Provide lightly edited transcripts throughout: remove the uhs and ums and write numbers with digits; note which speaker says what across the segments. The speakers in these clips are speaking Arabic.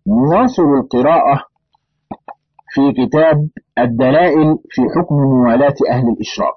Speaker 1: نواصل القراءة في كتاب الدلائل في حكم موالاة أهل الإشراك.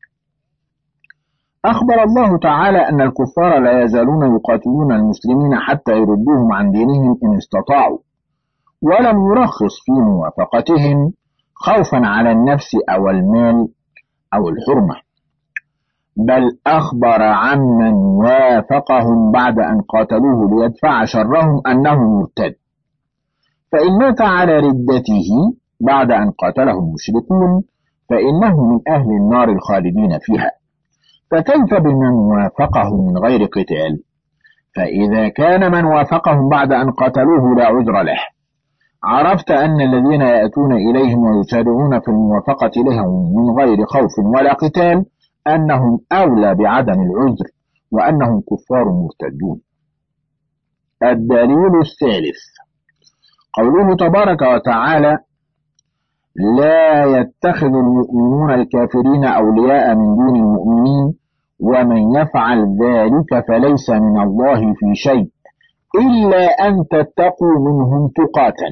Speaker 1: أخبر الله تعالى أن الكفار لا يزالون يقاتلون المسلمين حتى يردوهم عن دينهم إن استطاعوا، ولم يرخص في موافقتهم خوفا على النفس أو المال أو الحرمة، بل أخبر عمن وافقهم بعد أن قاتلوه ليدفع شرهم أنه مرتد، فإن مات على ردته بعد أن قاتله المشركون فإنه من أهل النار الخالدين فيها. فكيف بمن وافقه من غير قتال؟ فإذا كان من وافقهم بعد أن قتلوه لا عذر له، عرفت أن الذين يأتون إليهم ويسارعون في الموافقة لهم من غير خوف ولا قتال أنهم أولى بعدم العذر، وأنهم كفار مرتدون. الدليل الثالث قوله تبارك وتعالى: لا يتخذ المؤمنون الكافرين أولياء من دون المؤمنين ومن يفعل ذلك فليس من الله في شيء إلا أن تتقوا منهم تقاتا.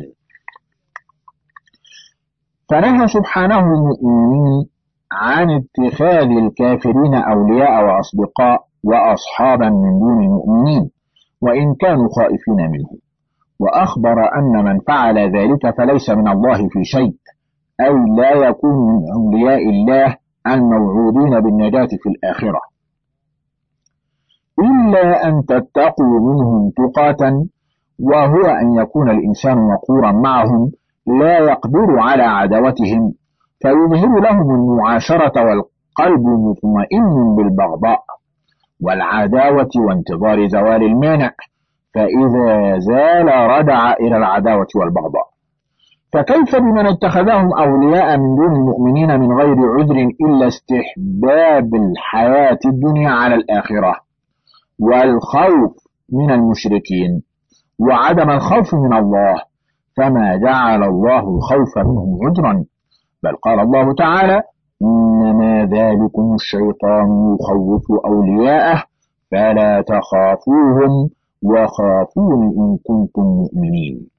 Speaker 1: فنهى سبحانه المؤمنين عن اتخاذ الكافرين أولياء وأصدقاء وأصحابا من دون المؤمنين وإن كانوا خائفين منهم، وأخبر أن من فعل ذلك فليس من الله في شيء، أي لا يكون من أولياء الله الموعودين بالنجاة في الآخرة، إلا أن تتقوا منهم تقاتا، وهو أن يكون الإنسان وقورا معهم لا يقدر على عداوتهم فيظهر لهم المعاشرة والقلب مطمئن بالبغضاء والعداوة وانتظار زوال المانع، فإذا زال رجع إلى العداوة والبغضاء. فكيف بمن اتخذهم أولياء من دون المؤمنين من غير عذر إلا استحباب الحياة الدنيا على الآخرة والخوف من المشركين وعدم الخوف من الله، فما جعل الله الخوف منهم عذرا، بل قال الله تعالى: إنما ذلكم الشيطان يخوف أولياءه فلا تخافوهم وخافون إن كنتم مؤمنين.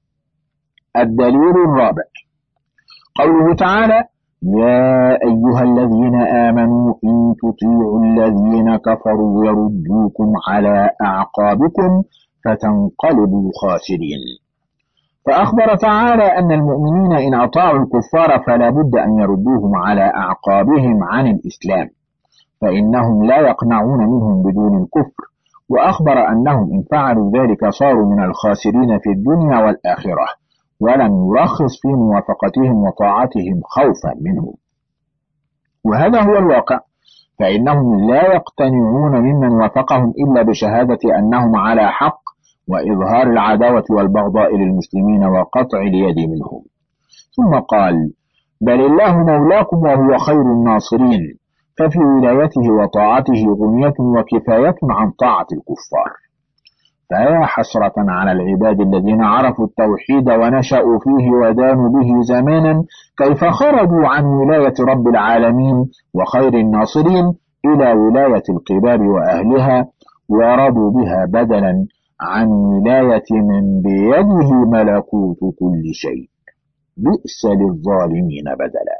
Speaker 1: الدليل الرابع قوله تعالى: يا أيها الذين آمنوا إن تطيعوا الذين كفروا يردوكم على أعقابكم فتنقلبوا خاسرين. فأخبر تعالى أن المؤمنين إن أطاعوا الكفار فلا بد أن يردوهم على أعقابهم عن الإسلام، فإنهم لا يقنعون منهم بدون الكفر، وأخبر أنهم إن فعلوا ذلك صاروا من الخاسرين في الدنيا والآخرة، ولم يرخص في موافقتهم وطاعتهم خوفا منهم. وهذا هو الواقع، فإنهم لا يقتنعون ممن وافقهم إلا بشهادة أنهم على حق وإظهار العداوة والبغضاء للمسلمين وقطع اليد منهم. ثم قال: بل الله مولاكم وهو خير الناصرين، ففي ولايته وطاعته غنية وكفاية عن طاعة الكفار. فيا حسرة على العباد الذين عرفوا التوحيد ونشأوا فيه ودانوا به زمانا، كيف خرجوا عن ولاية رب العالمين وخير الناصرين إلى ولاية القباب وأهلها، ورضوا بها بدلا عن ولاية من بيده ملكوت كل شيء. بئس للظالمين بدلا.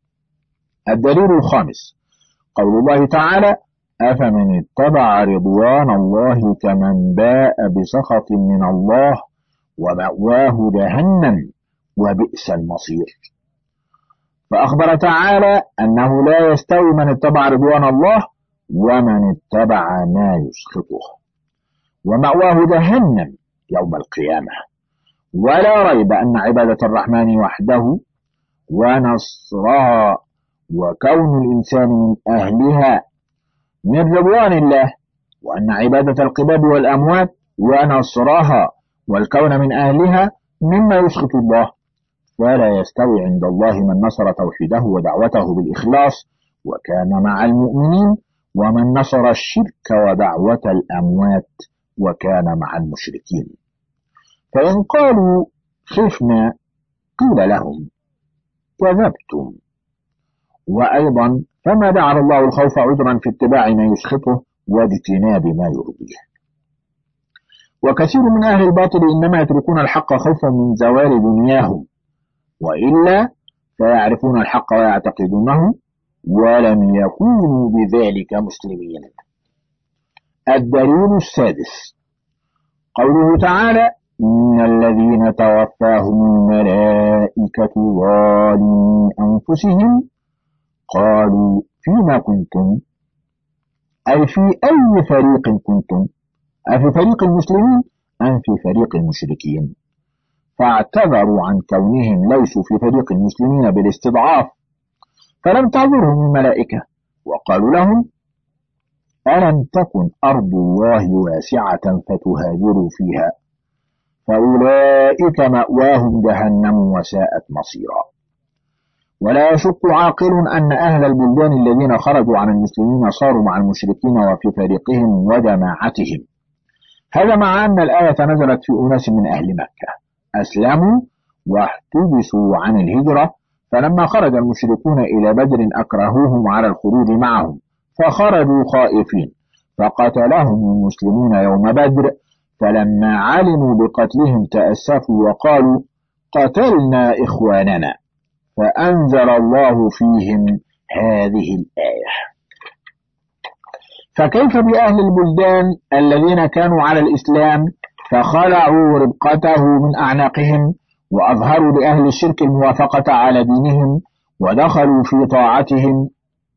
Speaker 1: الدليل الخامس قول الله تعالى: أفمن اتبع رضوان الله كمن باء بسخط من الله ومأواه جهنم وبئس المصير. فأخبر تعالى أنه لا يستوي من اتبع رضوان الله ومن اتبع ما يسخطه، ومأواه جهنم يوم القيامة. ولا ريب أن عبادة الرحمن وحده ونصرها وكون الإنسان من أهلها من رضوان الله، وأن عبادة القباب والأموات ونصرها والكون من أهلها مما يسخط الله. ولا يستوي عند الله من نصر توحيده ودعوته بالإخلاص وكان مع المؤمنين، ومن نصر الشرك ودعوة الأموات وكان مع المشركين. فإن قالوا خفنا قيل لهم كذبتم. وأيضا فما جعل الله الخوف عذرا في اتباع ما يسخطه واجتناب ما يرضيه. وكثير من أهل الباطل إنما يتركون الحق خوفا من زوال دنياهم، وإلا فيعرفون الحق ويعتقدونه ولم يكونوا بذلك مسلمين. الدليل السادس قوله تعالى: إن الذين توفاهم الملائكة ظالمي أنفسهم قالوا فيما كنتم، أي في أي فريق كنتم، أفي فريق المسلمين أم في فريق المشركين؟ فاعتذروا عن كونهم ليسوا في فريق المسلمين بالاستضعاف، فلم تعذرهم الملائكة وقالوا لهم: ألم تكن أرض الله واسعة فتهاجروا فيها، فأولئك مأواهم جهنم وساءت مصيرا. ولا يشك عاقل أن أهل البلدان الذين خرجوا عن المسلمين صاروا مع المشركين وفي فريقهم وجماعتهم. هذا مع أن الآية نزلت في أناس من أهل مكة أسلموا واحتبسوا عن الهجرة، فلما خرج المشركون إلى بدر أكرهوهم على الخروج معهم فخرجوا خائفين، فقتلهم المسلمون يوم بدر، فلما علموا بقتلهم تأسفوا وقالوا: قتلنا إخواننا، فأنزل الله فيهم هذه الآية. فكيف بأهل البلدان الذين كانوا على الإسلام فخلعوا ربقته من أعناقهم وأظهروا لأهل الشرك الموافقة على دينهم ودخلوا في طاعتهم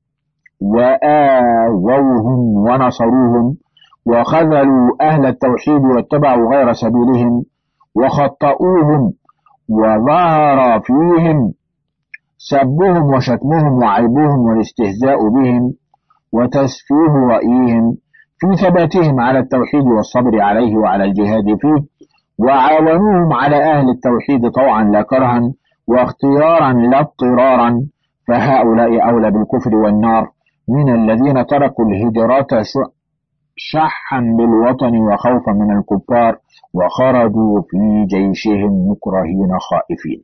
Speaker 1: وآووهم ونصروهم، وخذلوا أهل التوحيد واتبعوا غير سبيلهم وخطأوهم، وظهر فيهم سبهم وشتمهم وعيبهم والاستهزاء بهم وتسفيه رأيهم في ثباتهم على التوحيد والصبر عليه وعلى الجهاد فيه، وعاونوهم على أهل التوحيد طوعا لا كرها واختيارا لا اضطرارا، فهؤلاء أولى بالكفر والنار من الذين تركوا الهجرة شحا بالوطن وخوفا من الكفار وخرجوا في جيشهم مكرهين خائفين.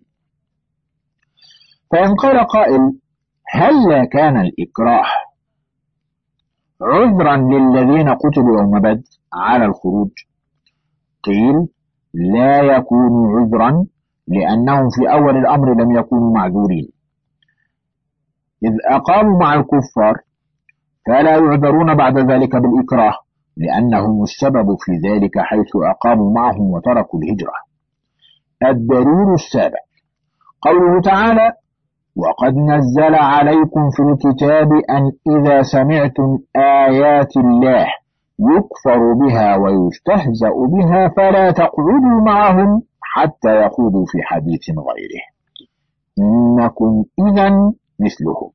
Speaker 1: فإن قال قائل: هل كان الإكراه عذرا للذين قتلوا يوم بدر على الخروج؟ قيل: لا يكون عذرا، لأنهم في أول الأمر لم يكونوا معذورين، إذ أقاموا مع الكفار، فلا يعذرون بعد ذلك بالإكراه، لأنهم السبب في ذلك حيث أقاموا معهم وتركوا الهجرة. الدليل السابع قوله تعالى: وقد نزل عليكم في الكتاب أن إذا سمعتم آيات الله يكفر بها ويستهزأ بها فلا تقعدوا معهم حتى يخوضوا في حديث غيره، إنكم إذا مثلهم.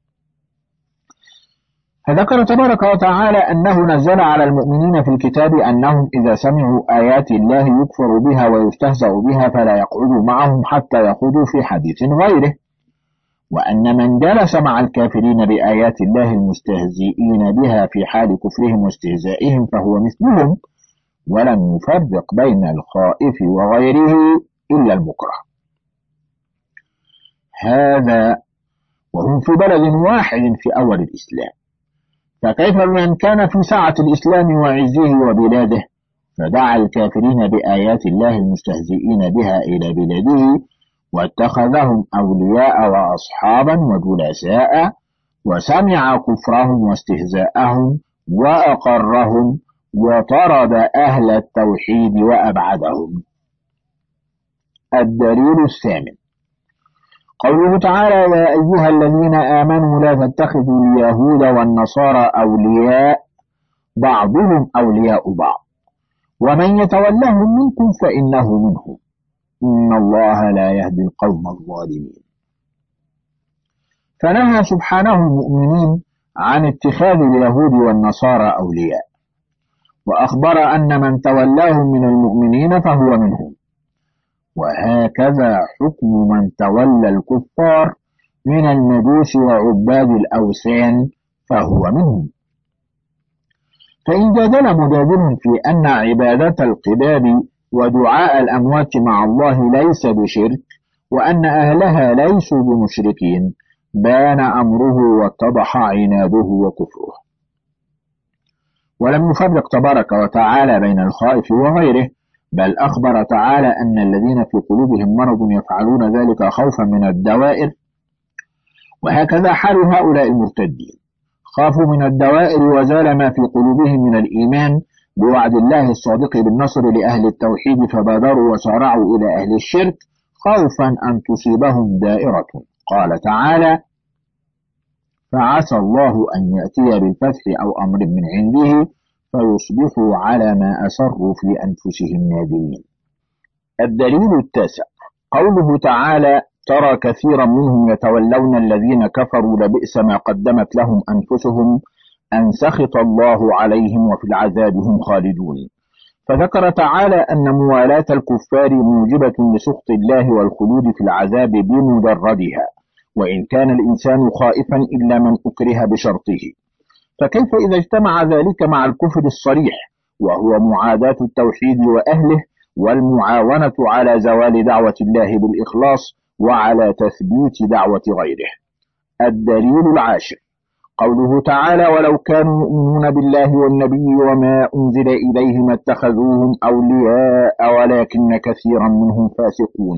Speaker 1: فذكر تبارك وتعالى أنه نزل على المؤمنين في الكتاب أنهم إذا سمعوا آيات الله يكفر بها ويستهزأ بها فلا يقعدوا معهم حتى يخوضوا في حديث غيره، وأن من جلس مع الكافرين بآيات الله المستهزئين بها في حال كفرهم واستهزائهم فهو مثلهم، ولم يفرق بين الخائف وغيره إلا المكره. هذا وهم في بلد واحد في أول الإسلام، فكيف بمن كان في ساعة الإسلام وعزه وبلاده فدعا الكافرين بآيات الله المستهزئين بها إلى بلاده واتخذهم أولياء وأصحابا وجلساء، وسمع كفرهم واستهزاءهم وأقرهم وطرد أهل التوحيد وأبعدهم. الدليل الثامن قوله تعالى: يا أيها الذين آمنوا لا تتخذوا اليهود والنصارى أولياء بعضهم أولياء بعض ومن يتولهم منكم فإنه منهم إن الله لا يهدي القوم الظالمين. فنهى سبحانه المؤمنين عن اتخاذ اليهود والنصارى أولياء، وأخبر أن من تولاهم من المؤمنين فهو منهم، وهكذا حكم من تولى الكفار من المجوس وعباد الأوثان فهو منهم. فإن جادل مجادل في أن عبادة القباب ودعاء الأموات مع الله ليس بشرك وأن أهلها ليسوا بمشركين بان أمره واتضح عناده وكفره. ولم يفرق تبارك وتعالى بين الخائف وغيره، بل أخبر تعالى أن الذين في قلوبهم مرض يفعلون ذلك خوفا من الدوائر. وهكذا حال هؤلاء المرتدين، خافوا من الدوائر وزال ما في قلوبهم من الإيمان بوعد الله الصادق بالنصر لأهل التوحيد، فبادروا وسارعوا إلى أهل الشرك خوفا أن تصيبهم دائرة. قال تعالى: فعسى الله أن يأتي بالفتح أو أمر من عنده فيصبحوا على ما أسروا في أنفسهم نادمين. الدليل التاسع قوله تعالى: ترى كثيرا منهم يتولون الذين كفروا لبئس ما قدمت لهم أنفسهم أن سخط الله عليهم وفي العذاب هم خالدون. فذكر تعالى أن موالاة الكفار موجبة لسخط الله والخلود في العذاب بمجردها، وإن كان الإنسان خائفا إلا من أكره بشرطه، فكيف إذا اجتمع ذلك مع الكفر الصريح وهو معاداة التوحيد وأهله والمعاونة على زوال دعوة الله بالإخلاص وعلى تثبيت دعوة غيره. الدليل العاشر قوله تعالى: ولو كانوا يؤمنون بالله والنبي وما أنزل إليه ما اتخذوهم أولياء ولكن كثيرا منهم فاسقون.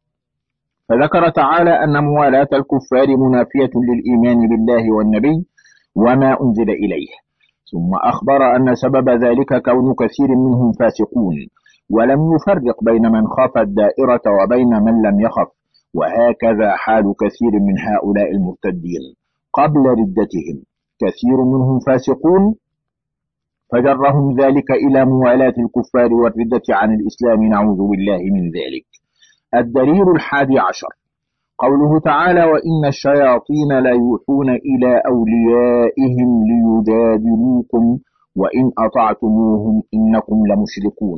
Speaker 1: فذكر تعالى أن موالاة الكفار منافية للإيمان بالله والنبي وما أنزل إليه، ثم أخبر أن سبب ذلك كون كثير منهم فاسقون، ولم يفرق بين من خاف الدائرة وبين من لم يخف. وهكذا حال كثير من هؤلاء المرتدين قبل ردتهم، كثير منهم فاسقون فجرهم ذلك إلى موالاة الكفار والردة عن الإسلام، نعوذ بالله من ذلك. الدليل الحادي عشر قوله تعالى: وإن الشياطين ليوحون إلى أوليائهم ليجادلوكم وإن أطعتموهم إنكم لمشركون.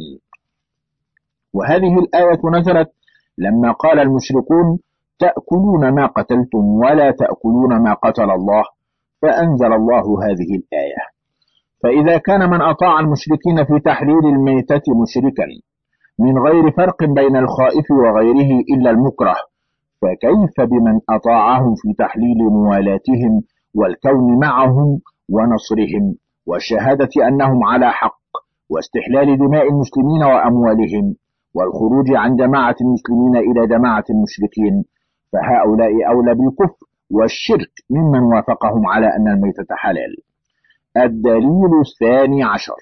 Speaker 1: وهذه الآية نزلت لما قال المشركون: تأكلون ما قتلتم ولا تأكلون ما قتل الله، فأنزل الله هذه الآية. فإذا كان من أطاع المشركين في تحليل الميتة مشركا من غير فرق بين الخائف وغيره إلا المكره، فكيف بمن أطاعهم في تحليل موالاتهم والكون معهم ونصرهم والشهادة أنهم على حق واستحلال دماء المسلمين وأموالهم والخروج عن جماعة المسلمين إلى جماعة المشركين؟ فهؤلاء أولى بالكفر والشرك ممن وافقهم على أن الميتة حلال. الدليل الثاني عشر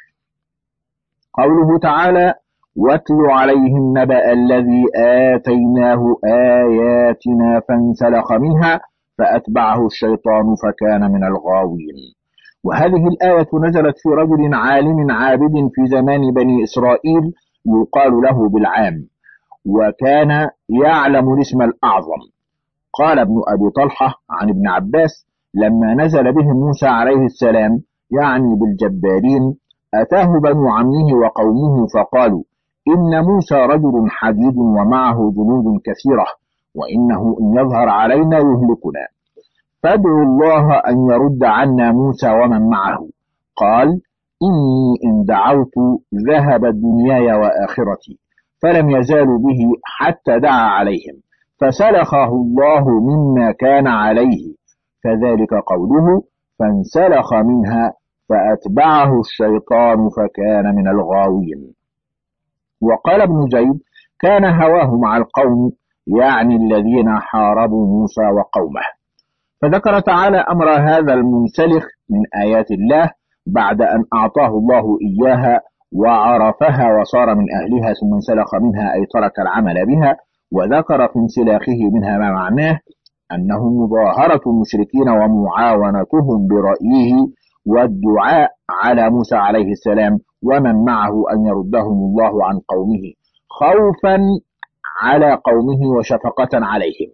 Speaker 1: قوله تعالى: واتل عليهم نبأ الذي آتيناه آياتنا فانسلخ منها فأتبعه الشيطان فكان من الغاوين. وهذه الآية نزلت في رجل عالم عابد في زمان بني إسرائيل يقال له بالعام، وكان يعلم الاسم الأعظم. قال ابن أبي طلحة عن ابن عباس: لما نزل به موسى عليه السلام، يعني بالجبارين، أتاه بنو عمه وقومه فقالوا: إن موسى رجل حديد ومعه جنود كثيرة، وإنه إن يظهر علينا يهلكنا، فادعوا الله أن يرد عنا موسى ومن معه. قال: إني إن دعوت ذهبت دنياي وآخرتي، فلم يزالوا به حتى دعا عليهم فسلخه الله مما كان عليه، فذلك قوله: فانسلخ منها فأتبعه الشيطان فكان من الغاوين. وقال ابن زيد: كان هواه مع القوم، يعني الذين حاربوا موسى وقومه. فذكر تعالى أمر هذا المنسلخ من آيات الله بعد أن أعطاه الله إياها وعرفها وصار من أهلها، ثم انسلخ منها أي ترك العمل بها. وذكر في انسلاخه منها ما معناه أنه مظاهرة المشركين ومعاونتهم برأيه والدعاء على موسى عليه السلام ومن معه أن يردهم الله عن قومه خوفا على قومه وشفقة عليهم،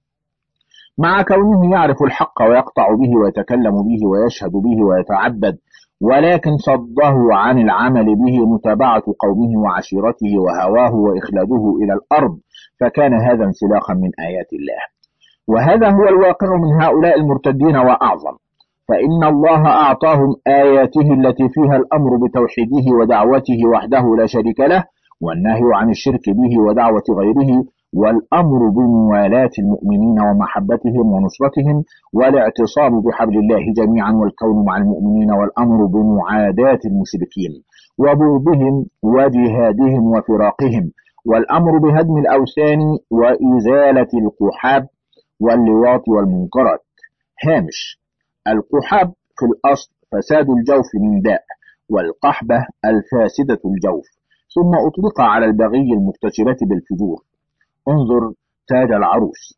Speaker 1: مع كونه يعرف الحق ويقطع به ويتكلم به ويشهد به ويتعبد، ولكن صده عن العمل به متابعة قومه وعشيرته وهواه وإخلاده إلى الأرض، فكان هذا انسلاخا من آيات الله. وهذا هو الواقع من هؤلاء المرتدين وأعظم، فإن الله أعطاهم آياته التي فيها الأمر بتوحيده ودعوته وحده لا شريك له، والنهي عن الشرك به ودعوة غيره، والأمر بموالاة المؤمنين ومحبتهم ونصرتهم، والاعتصام بحبل الله جميعا والكون مع المؤمنين، والأمر بمعاداة المشركين وبغضهم وجهادهم وفراقهم، والأمر بهدم الأوثان وإزالة القحاب واللواط والمنكرات. هامش: القحاب في الأصل فساد الجوف من داء، والقحبة الفاسدة الجوف، ثم أطلق على البغي المكتسبة بالفجور. انظر تاج العروس.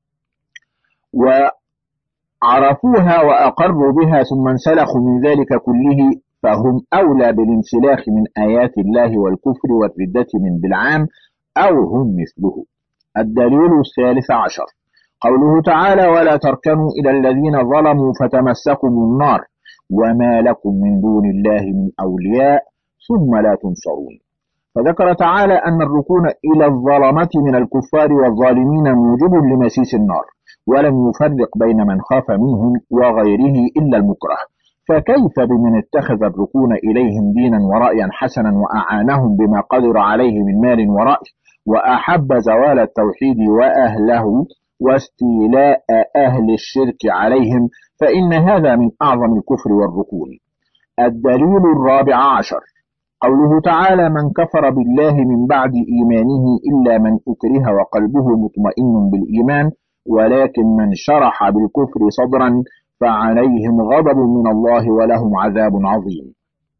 Speaker 1: وعرفوها وأقروا بها ثم انسلخوا من ذلك كله، فهم أولى بالانسلاخ من آيات الله والكفر والردة من بالعام، أو هم مثله. الدليل 13 قوله تعالى: ولا تركنوا إلى الذين ظلموا فتمسكم النار وما لكم من دون الله من أولياء ثم لا تنصرون. فذكر تعالى أن الركون إلى الظلمة من الكفار والظالمين موجب لمسيس النار، ولم يفرق بين من خاف منهم وغيره إلا المكره، فكيف بمن اتخذ الركون إليهم دينا ورأيا حسنا وأعانهم بما قدر عليه من مال ورأي، وأحب زوال التوحيد وأهله واستيلاء أهل الشرك عليهم، فإن هذا من أعظم الكفر والركون. الدليل 14 قوله تعالى: من كفر بالله من بعد إيمانه إلا من أكره وقلبه مطمئن بالإيمان ولكن من شرح بالكفر صدرا فعليهم غضب من الله ولهم عذاب عظيم.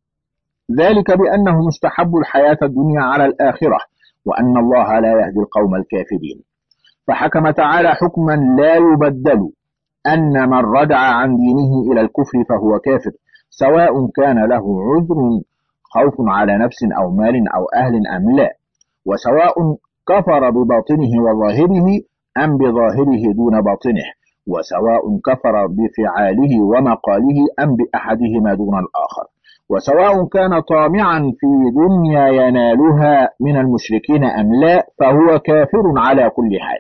Speaker 1: ذلك بأنه مستحب الحياة الدنيا على الآخرة، وأن الله لا يهدي القوم الكافرين. فحكم تعالى حكما لا يبدل أن من رجع عن دينه إلى الكفر فهو كافر، سواء كان له عذر خوف على نفس أو مال أو أهل أم لا، وسواء كفر بباطنه وظاهره أم بظاهره دون باطنه، وسواء كفر بفعاله ومقاله أم بأحدهما دون الآخر، وسواء كان طامعا في دنيا ينالها من المشركين أم لا، فهو كافر على كل حال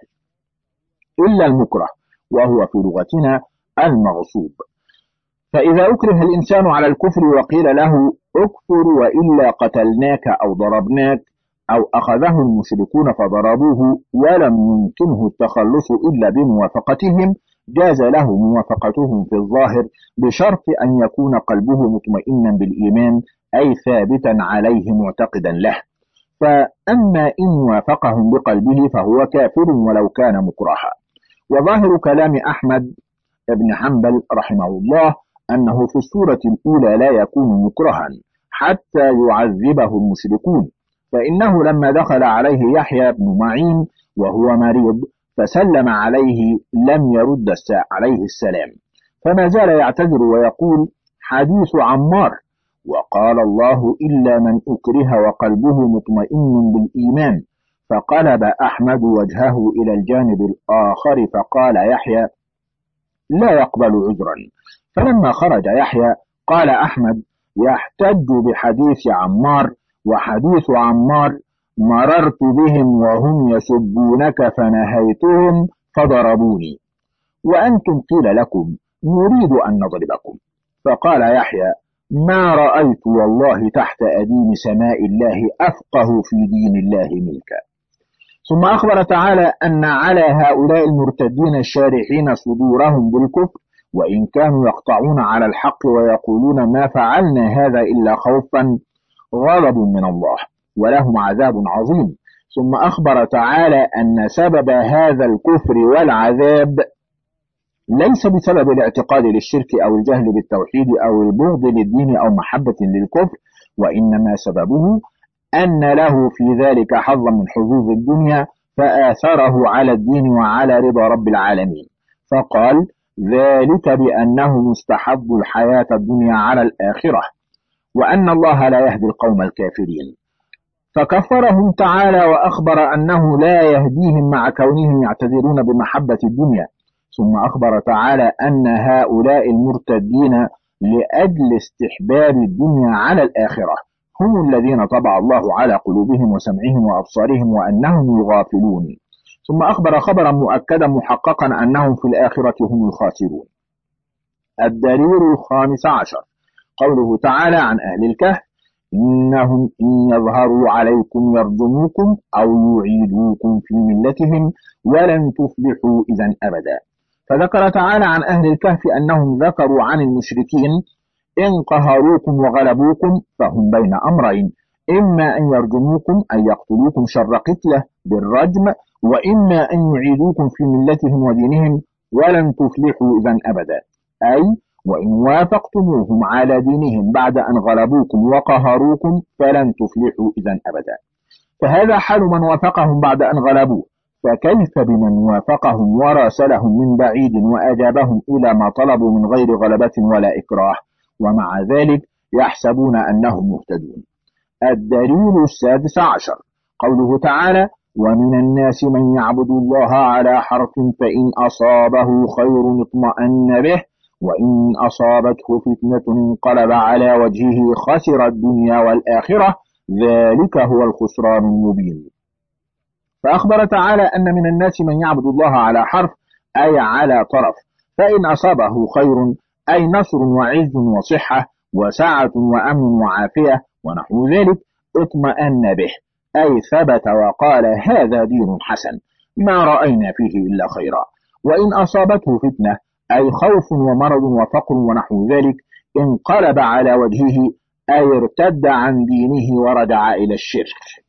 Speaker 1: إلا المكره، وهو في لغتنا المغصوب. فإذا أكره الإنسان على الكفر وقيل له اكفر وإلا قتلناك أو ضربناك، أو أخذه المشركون فضربوه ولم يمكنه التخلص إلا بموافقتهم، جاز له موافقتهم في الظاهر بشرط أن يكون قلبه مطمئنا بالإيمان، أي ثابتا عليه معتقدا له. فأما إن وافقهم بقلبه فهو كافر ولو كان مكرها. وظاهر كلام أحمد بن حنبل رحمه الله أنه في السورة الأولى لا يكون مكرها حتى يعذبه المشركون، فإنه لما دخل عليه يحيى بن معين وهو مريض فسلم عليه لم يرد عليه السلام، فما زال يعتذر ويقول: حديث عمار، وقال الله: إلا من أكره وقلبه مطمئن بالإيمان. فقلب أحمد وجهه إلى الجانب الآخر فقال يحيى: لا يقبل عذرا. فلما خرج يحيى قال أحمد: يحتج بحديث عمار، وحديث عمار مررت بهم وهم يسبونك فنهيتهم فضربوني، وأنتم قيل لكم نريد أن نضربكم. فقال يحيى: ما رأيت والله تحت أديم سماء الله أفقه في دين الله منك. ثم أخبر تعالى أن على هؤلاء المرتدين الشارحين صدورهم بالكفر، وإن كانوا يقطعون على الحق ويقولون ما فعلنا هذا إلا خوفا، غضب من الله ولهم عذاب عظيم. ثم أخبر تعالى أن سبب هذا الكفر والعذاب ليس بسبب الاعتقاد للشرك أو الجهل بالتوحيد أو البغض للدين أو محبة للكفر، وإنما سببه أن له في ذلك حظا من حظوظ الدنيا فآثره على الدين وعلى رضا رب العالمين، فقال: ذلك بأنه مستحب الحياة الدنيا على الآخرة، وأن الله لا يهدي القوم الكافرين. فكفرهم تعالى وأخبر أنه لا يهديهم مع كونهم يعتذرون بمحبة الدنيا. ثم أخبر تعالى أن هؤلاء المرتدين لأجل استحباب الدنيا على الآخرة هم الذين طبع الله على قلوبهم وسمعهم وأبصارهم وأنهم الغافلون. ثم أخبر خبرا مؤكدا محققا أنهم في الآخرة هم الخاسرون. الدليل 15 قوله تعالى عن أهل الكهف: إنهم إن يظهروا عليكم يرجموكم أو يعيدوكم في ملتهم ولن تفلحوا إذا أبدا. فذكر تعالى عن أهل الكهف أنهم ذكروا عن المشركين: إن قهروكم وغلبوكم فهم بين أمرين، إما أن يرجموكم أي يقتلوكم شر قتلة بالرجم، وإما أن يعيدوكم في ملتهم ودينهم ولن تفلحوا إذا أبدا، أي وإن وافقتموهم على دينهم بعد أن غلبوكم وقهروكم فلن تفلحوا إذا أبدا. فهذا حال من وافقهم بعد أن غلبوه، فكيف بمن وافقهم وراسلهم من بعيد وأجابهم إلى ما طلبوا من غير غلبة ولا إكراه، ومع ذلك يحسبون أنهم مهتدون. الدليل 16 قوله تعالى: ومن الناس من يعبد الله على حرف فإن أصابه خير اطمأن به وإن أصابته فتنة انقلب على وجهه خسر الدنيا والآخرة ذلك هو الخسران المبين. فأخبر تعالى أن من الناس من يعبد الله على حرف أي على طرف، فإن أصابه خير أي نصر وعز وصحة وسعة وأمن وعافية ونحو ذلك اطمأن به أي ثبت وقال هذا دين حسن ما رأينا فيه إلا خيرا. وإن أصابته فتنة أي خوف ومرض وفقر ونحو ذلك انقلب على وجهه أي ارتد عن دينه ورجع إلى الشرك.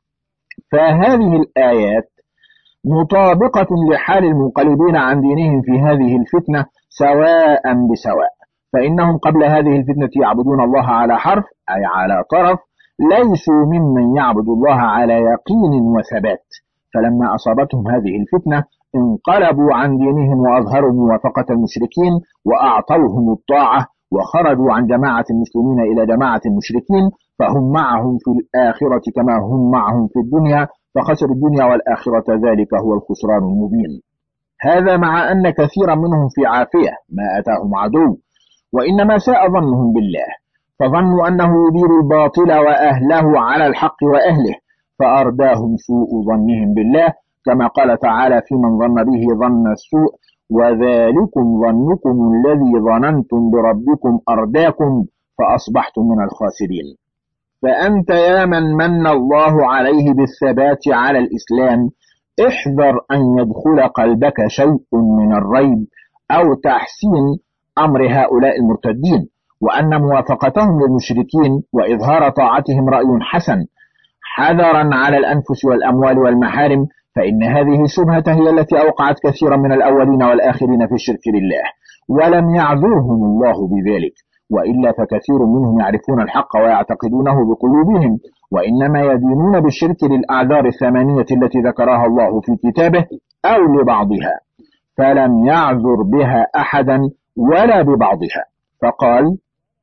Speaker 1: فهذه الآيات مطابقة لحال المنقلبين عن دينهم في هذه الفتنة سواء بسواء، فإنهم قبل هذه الفتنة يعبدون الله على حرف أي على طرف، ليسوا ممن يعبد الله على يقين وثبات، فلما أصابتهم هذه الفتنة انقلبوا عن دينهم وأظهروا موافقة المشركين وأعطوهم الطاعة وخرجوا عن جماعة المسلمين إلى جماعة المشركين، فهم معهم في الآخرة كما هم معهم في الدنيا، فخسر الدنيا والآخرة ذلك هو الخسران المبين. هذا مع أن كثيرا منهم في عافية ما أتاهم عدو، وإنما ساء ظنهم بالله، فظنوا أنه يدير الباطل وأهله على الحق وأهله، فأرداهم سوء ظنهم بالله، كما قال تعالى في من ظن به ظن السوء: وذلكم ظنكم الذي ظننتم بربكم أرداكم فأصبحتم من الخاسرين. فأنت يا من الله عليه بالثبات على الإسلام احذر أن يدخل قلبك شيء من الريب أو تحسين أمر هؤلاء المرتدين، وأن موافقتهم للمشركين وإظهار طاعتهم رأي حسن حذرا على الأنفس والأموال والمحارم، فإن هذه الشبهة هي التي أوقعت كثيرا من الأولين والآخرين في الشرك لله، ولم يعذرهم الله بذلك، وإلا فكثير منهم يعرفون الحق ويعتقدونه بقلوبهم، وإنما يدينون بالشرك للأعذار الثمانية التي ذكرها الله في كتابه أو لبعضها، فلم يعذر بها أحدا ولا ببعضها، فقال: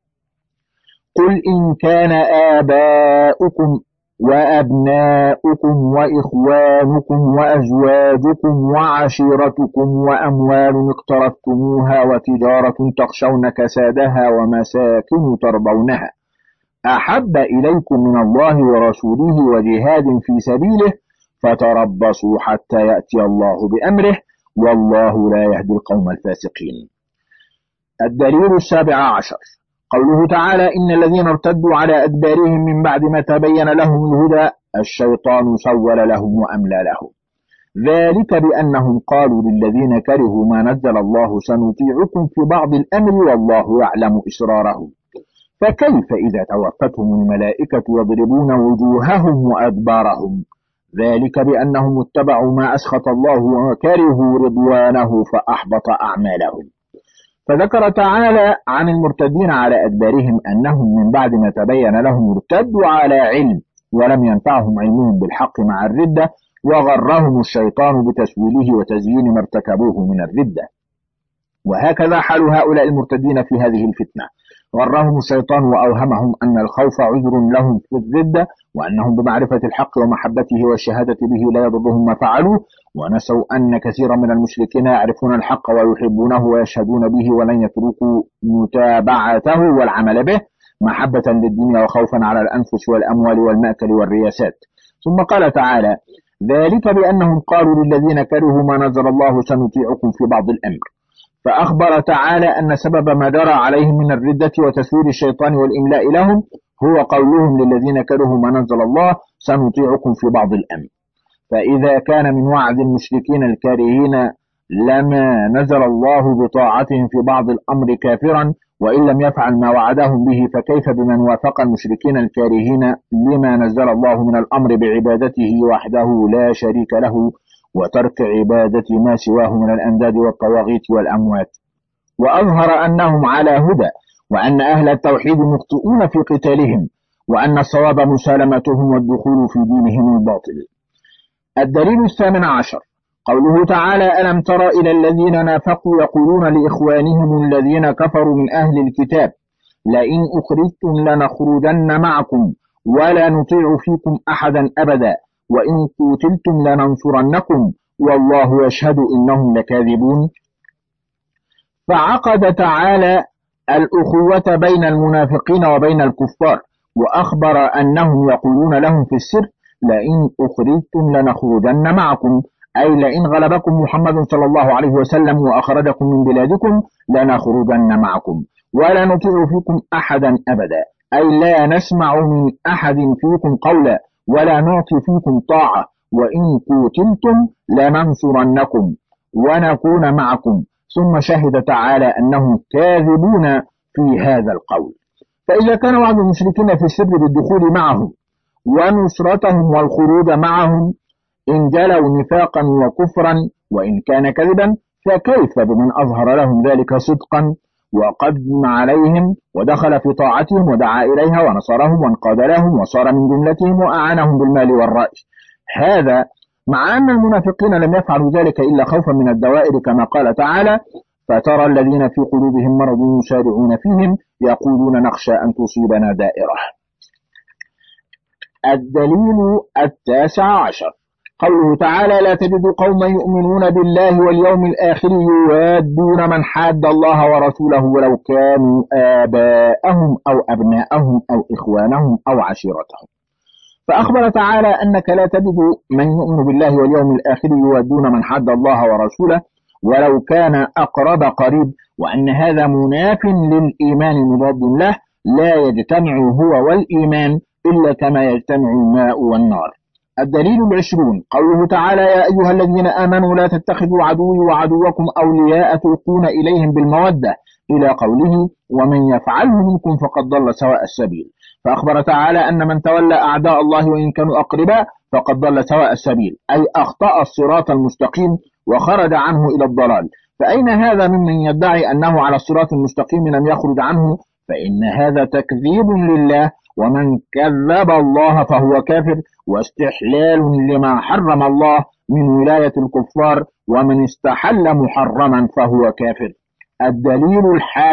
Speaker 1: قل إن كان آباؤكم وأبناؤكم وإخوانكم وأزواجكم وعشيرتكم وأموال اقترفتموها وتجارة تخشون كسادها ومساكن ترضونها أحب إليكم من الله ورسوله وجهاد في سبيله فتربصوا حتى يأتي الله بأمره والله لا يهدي القوم الفاسقين. الدليل 17 قوله تعالى: إن الذين ارتدوا على أدبارهم من بعد ما تبين لهم الهدى الشيطان سول لهم وأملى لهم، ذلك بأنهم قالوا للذين كرهوا ما نزل الله سنطيعكم في بعض الأمر والله يعلم إسرارهم، فكيف إذا توفتهم الملائكة يضربون وجوههم وأدبارهم، ذلك بأنهم اتبعوا ما أسخط الله وكرهوا رضوانه فأحبط أعمالهم. فذكر تعالى عن المرتدين على أدبارهم أنهم من بعد ما تبين لهم ارتدوا على علم ولم ينفعهم علمهم بالحق مع الردة، وغرهم الشيطان بتسويله وتزيين ما ارتكبوه من الردة. وهكذا حال هؤلاء المرتدين في هذه الفتنة، غرهم الشيطان وأوهمهم أن الخوف عذر لهم في الردة، وأنهم بمعرفة الحق ومحبته والشهادة به لا يضرهم ما فعلوا، ونسوا أن كثيرا من المشركين يعرفون الحق ويحبونه ويشهدون به ولن يتركوا متابعته والعمل به محبة للدنيا وخوفا على الأنفس والأموال والمأكل والرياسات. ثم قال تعالى: ذلك بأنهم قالوا للذين كرهوا ما نزل الله سنطيعكم في بعض الأمر، فأخبر تعالى أن سبب ما جرى عليهم من الردة وتسويل الشيطان والإملاء لهم هو قولهم للذين كرهوا ما نزل الله سنطيعكم في بعض الأمر. فإذا كان من وعد المشركين الكارهين لما نزل الله بطاعتهم في بعض الأمر كافرا، وإن لم يفعل ما وعدهم به فكيف بمن وافق المشركين الكارهين لما نزل الله من الأمر بعبادته وحده لا شريك له وترك عبادة ما سواه من الأنداد والطواغيت والأموات، وأظهر أنهم على هدى، وأن أهل التوحيد مخطئون في قتالهم، وأن الصواب مسالمتهم والدخول في دينهم الباطل. الدليل 18 قوله تعالى: ألم تر إلى الذين نافقوا يقولون لإخوانهم الذين كفروا من أهل الكتاب لئن أخرجتم لنخرجن معكم ولا نطيع فيكم أحدا أبدا وإن قتلتم لننصرنكم والله يشهد إنهم لكاذبون. فعقد تعالى الأخوة بين المنافقين وبين الكفار، وأخبر أنهم يقولون لهم في السر: لئن أخرجتم لنخرجن معكم، أي لئن غلبكم محمد صلى الله عليه وسلم وأخرجكم من بلادكم لنخرجن معكم ولا نطيع فيكم أحدا أبدا، أي لا نسمع من أحد فيكم قولا ولا نعطي فيكم طاعة، وإن قتلتم لننصرنكم ونكون معكم. ثم شهد تعالى أنهم كاذبون في هذا القول. فإذا كان وعد المشركين في السر بالدخول معهم ونصرتهم والخروج معهم إن جلوا نفاقا وكفرا وإن كان كذبا، فكيف بمن أظهر لهم ذلك صدقا وقدم عليهم ودخل في طاعتهم ودعا إليها ونصرهم وانقاد لهم وصار من جملتهم وأعانهم بالمال والرأي؟ هذا مع أن المنافقين لم يفعلوا ذلك إلا خوفا من الدوائر، كما قال تعالى: فترى الذين في قلوبهم مرض يسارعون فيهم يقولون نخشى أن تصيبنا دائرة. الدليل 19 قوله تعالى: لا تجد قوما يؤمنون بالله واليوم الآخر يوادون من حاد الله ورسوله ولو كانوا آباءهم أو أبناءهم أو إخوانهم أو عشيرتهم. فأخبر تعالى أنك لا تجد من يؤمن بالله واليوم الآخر يوادون من حاد الله ورسوله ولو كان أقرب قريب، وأن هذا مناف للإيمان مضاد له، لا يجتمع هو والإيمان إلا كما يجتمع الماء والنار. الدليل 20 قوله تعالى: يا أيها الذين آمنوا لا تتخذوا عدوي وعدوكم أولياء تلقون إليهم بالمودة إلى قوله: ومن يفعله منكم فقد ضل سواء السبيل. فأخبر تعالى أن من تولى أعداء الله وإن كانوا أقرباء فقد ضل سواء السبيل، أي أخطأ الصراط المستقيم وخرج عنه إلى الضلال. فأين هذا ممن يدعي أنه على الصراط المستقيم لم يخرج عنه؟ فإن هذا تكذيب لله، ومن كذب الله فهو كافر، واستحلال لما حرم الله من ولاية الكفار، ومن استحل محرما فهو كافر. الدليل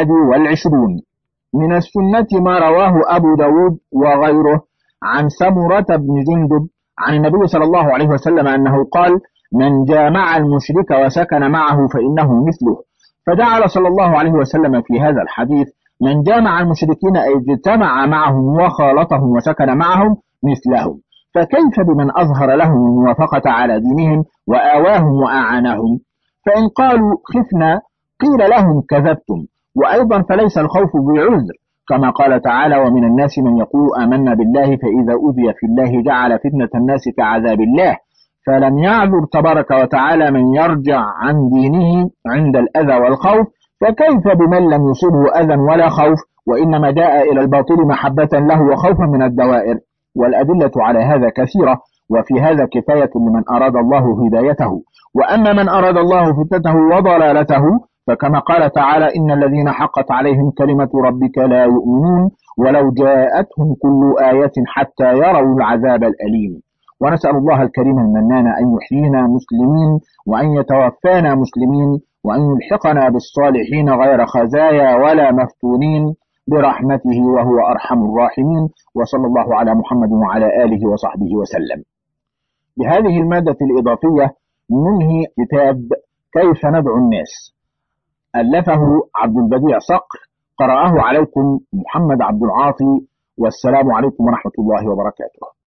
Speaker 1: 21 من السنة ما رواه أبو داود وغيره عن سمرة بن جندب عن النبي صلى الله عليه وسلم أنه قال: من جامع المشرك وسكن معه فإنه مثله. فجعل صلى الله عليه وسلم في هذا الحديث من جامع المشركين أي اجتمع معهم وخالطهم وسكن معهم مثلهم، فكيف بمن أظهر لهم الموافقة على دينهم وآواهم وأعانهم؟ فإن قالوا خفنا قيل لهم كذبتم، وأيضا فليس الخوف بعذر، كما قال تعالى: ومن الناس من يقول آمنا بالله فإذا أوذي في الله جعل فتنة الناس كعذاب الله، فلم يعذر تبارك وتعالى من يرجع عن دينه عند الأذى والخوف، فكيف بمن لم يصبه أذى ولا خوف وإنما جاء إلى الباطل محبة له وخوفا من الدوائر؟ والأدلة على هذا كثيرة، وفي هذا كفاية لمن أراد الله هدايته. وأما من أراد الله فتنته وضلالته فكما قال تعالى: إن الذين حقت عليهم كلمة ربك لا يؤمنون ولو جاءتهم كل آية حتى يروا العذاب الأليم. ونسأل الله الكريم المنان أن يحيينا مسلمين وأن يتوفانا مسلمين وأن يلحقنا بالصالحين غير خزايا ولا مفتونين برحمته وهو أرحم الراحمين. وصلى الله على محمد وعلى آله وصحبه وسلم. بهذه المادة الإضافية ننهي كتاب كيف ندعو الناس، ألفه عبد البديع صقر، قرأه عليكم محمد عبد العاطي، والسلام عليكم ورحمة الله وبركاته.